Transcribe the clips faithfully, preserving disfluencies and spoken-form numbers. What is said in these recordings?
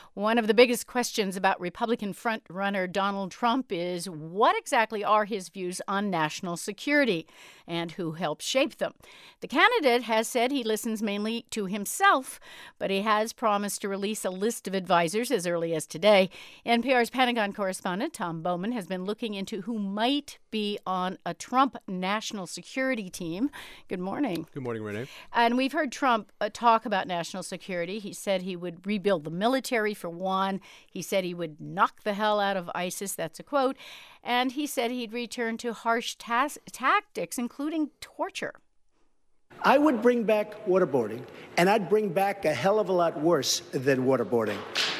One of the biggest questions about Republican frontrunner Donald Trump is what exactly are his views on national security and who helped shape them. The candidate has said he listens mainly to himself, but he has promised to release a list of advisors as early as today. N P R's Pentagon correspondent Tom Bowman has been looking into who might be on a Trump national security team. Good morning. Good morning, Renee. And we've heard Trump uh, talk about national security. He said he would rebuild the military, for one. He said he would knock the hell out of ISIS. That's a quote. And he said he'd return to harsh tas- tactics, including torture. I would bring back waterboarding, and I'd bring back a hell of a lot worse than waterboarding.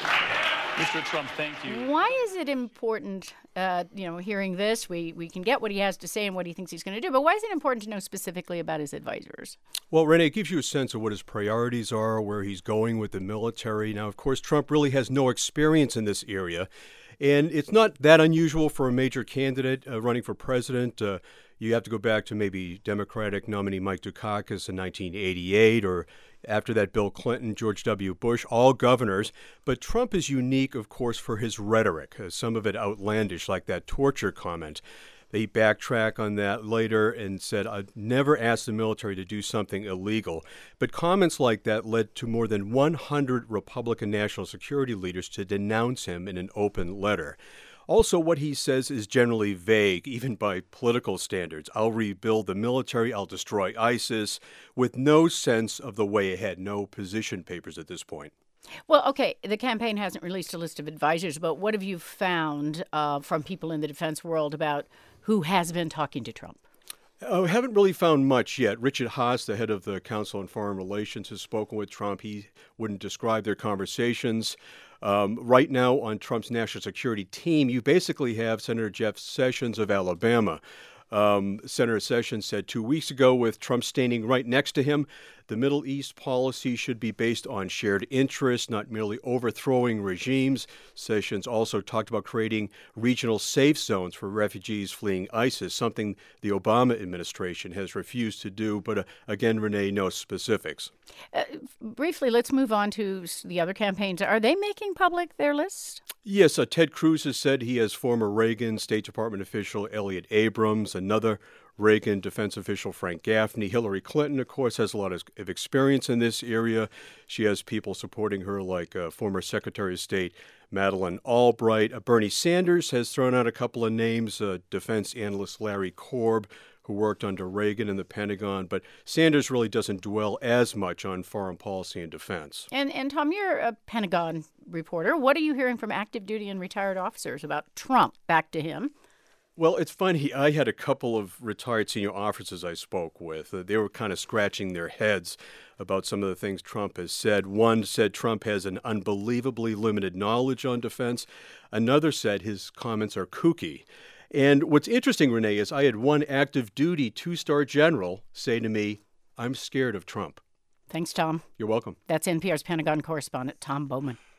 Mister Trump, thank you. Why is it important, uh, you know, hearing this? We, we can get what he has to say and what he thinks he's going to do, but why is it important to know specifically about his advisors? Well, Renee, it gives you a sense of what his priorities are, where he's going with the military. Now, of course, Trump really has no experience in this area, and it's not that unusual for a major candidate uh, running for president. Uh, you have to go back to maybe Democratic nominee Mike Dukakis in nineteen eighty-eight, or after that, Bill Clinton, George W. Bush, all governors. But Trump is unique, of course, for his rhetoric, uh, some of it outlandish, like that torture comment. They backtrack on that later and said, I'd never asked the military to do something illegal. But comments like that led to more than one hundred Republican national security leaders to denounce him in an open letter. Also, what he says is generally vague, even by political standards. I'll rebuild the military, I'll destroy ISIS, with no sense of the way ahead, no position papers at this point. Well, okay, the campaign hasn't released a list of advisors, but what have you found uh, from people in the defense world about who has been talking to Trump? I haven't really found much yet. Richard Haass, the head of the Council on Foreign Relations, has spoken with Trump. He wouldn't describe their conversations. Um, right now on Trump's national security team, you basically have Senator Jeff Sessions of Alabama. Um, Senator Sessions said two weeks ago, with Trump standing right next to him, the Middle East policy should be based on shared interests, not merely overthrowing regimes. Sessions also talked about creating regional safe zones for refugees fleeing ISIS, something the Obama administration has refused to do. But uh, again, Renee, no specifics. Uh, briefly, let's move on to the other campaigns. Are they making public their list? Yes, uh, Ted Cruz has said he has former Reagan State Department official Elliot Abrams, another Reagan defense official Frank Gaffney. Hillary Clinton, of course, has a lot of experience in this area. She has people supporting her like uh, former Secretary of State Madeleine Albright. Uh, Bernie Sanders has thrown out a couple of names, uh, defense analyst Larry Korb, who worked under Reagan in the Pentagon. But Sanders really doesn't dwell as much on foreign policy and defense. And, and Tom, you're a Pentagon reporter. What are you hearing from active duty and retired officers about Trump? Back to him. Well, it's funny. I had a couple of retired senior officers I spoke with. Uh, they were kind of scratching their heads about some of the things Trump has said. One said Trump has an unbelievably limited knowledge on defense. Another said his comments are kooky. And what's interesting, Renee, is I had one active duty two-star general say to me, I'm scared of Trump. Thanks, Tom. You're welcome. That's N P R's Pentagon correspondent, Tom Bowman.